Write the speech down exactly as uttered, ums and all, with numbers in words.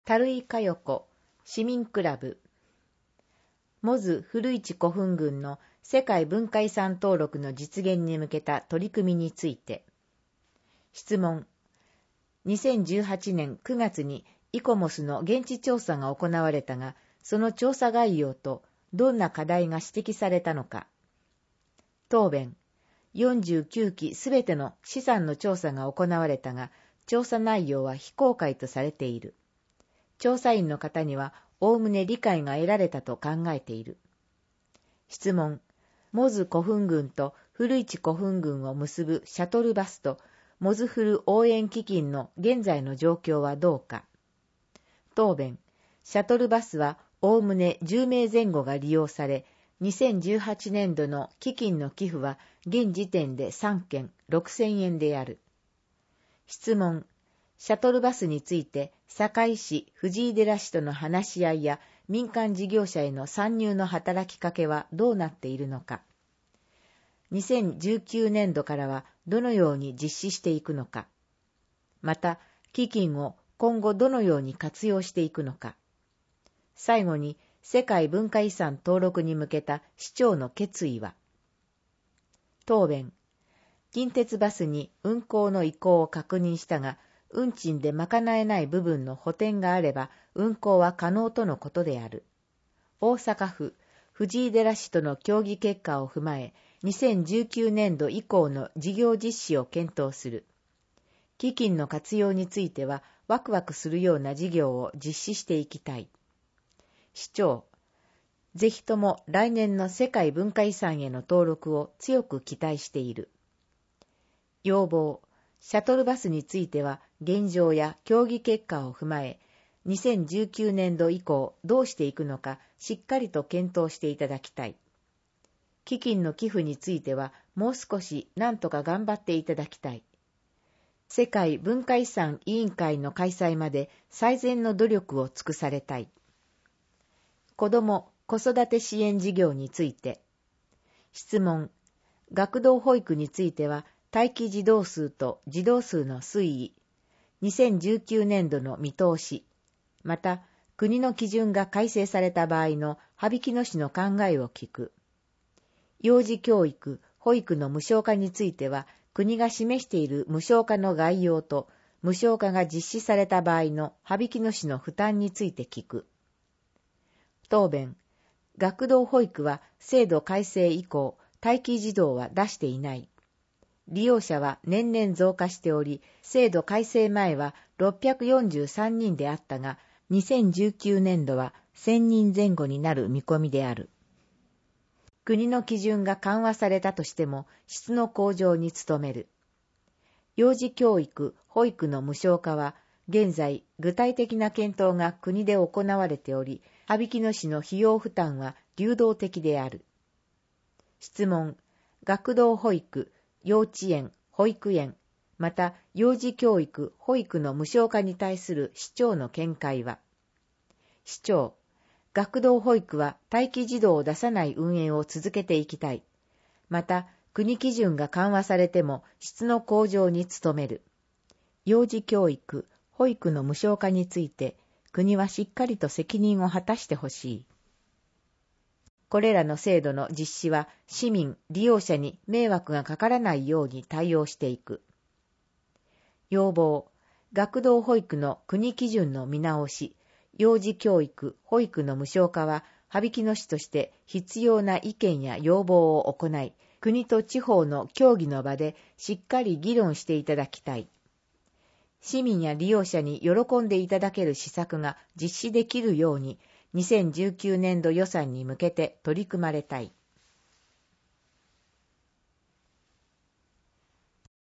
樽井佳代子市民クラブ。モズ古市古墳群の世界文化遺産登録の実現に向けた取り組みについて。質問。にせんじゅうはちねんくがつにイコモスの現地調査が行われたが、その調査概要とどんな課題が指摘されたのか。答弁。よんじゅうきゅうきすべての資産の調査が行われたが、調査内容は非公開とされている。調査員の方にはおおむね理解が得られたと考えている。質問。モズ古墳群と古市古墳群を結ぶシャトルバスとモズフル応援基金の現在の状況はどうか。答弁。シャトルバスはおおむねじゅうめいぜん後が利用され、にせんじゅうはちねんどの基金の寄付は現時点でさんけんろくせんえんである。質問。シャトルバスについて堺市、藤井寺市との話し合いや民間事業者への参入の働きかけはどうなっているのか。にせんじゅうきゅうねんどからはどのように実施していくのか。また、基金を今後どのように活用していくのか。最後に、世界文化遺産登録に向けた市長の決意は。答弁。近鉄バスに運行の意向を確認したが、運賃で賄えない部分の補填があれば運行は可能とのことである。大阪府藤井寺市との協議結果を踏まえ、にせんじゅうきゅうねんど以降の事業実施を検討する。基金の活用についてはワクワクするような事業を実施していきたい。市長、ぜひとも来年の世界文化遺産への登録を強く期待している。要望。シャトルバスについては現状や協議結果を踏まえ、にせんじゅうきゅうねんど以降どうしていくのかしっかりと検討していただきたい。基金の寄付についてはもう少し何とか頑張っていただきたい。世界文化遺産委員会の開催まで最善の努力を尽くされたい。子ども・子育て支援事業について。質問。学童保育については待機児童数と児童数の推移、にせんじゅうきゅうねんどの見通し、また国の基準が改正された場合の羽曳野市の考えを聞く。幼児教育・保育の無償化については国が示している無償化の概要と無償化が実施された場合の羽曳野市の負担について聞く。答弁。学童保育は制度改正以降、待機児童は出していない。利用者は年々増加しており、制度改正前はろっぴゃくよんじゅうさんにんであったが、にせんじゅうきゅうねんどはせんにんぜん後になる見込みである。国の基準が緩和されたとしても、質の向上に努める。幼児教育・保育の無償化は、現在具体的な検討が国で行われており、羽曳野市の費用負担は流動的である。質問。学童保育、幼稚園、保育園、また幼児教育・保育の無償化に対する市長の見解は。市長、学童保育は待機児童を出さない運営を続けていきたい。また、国基準が緩和されても質の向上に努める。幼児教育、保育の無償化について、国はしっかりと責任を果たしてほしい。これらの制度の実施は市民・利用者に迷惑がかからないように対応していく。要望。学童保育の国基準の見直し、幼児教育・保育の無償化は、羽曳野市として必要な意見や要望を行い、国と地方の協議の場でしっかり議論していただきたい。市民や利用者に喜んでいただける施策が実施できるように、にせんじゅうきゅうねんど予算に向けて取り組まれたい。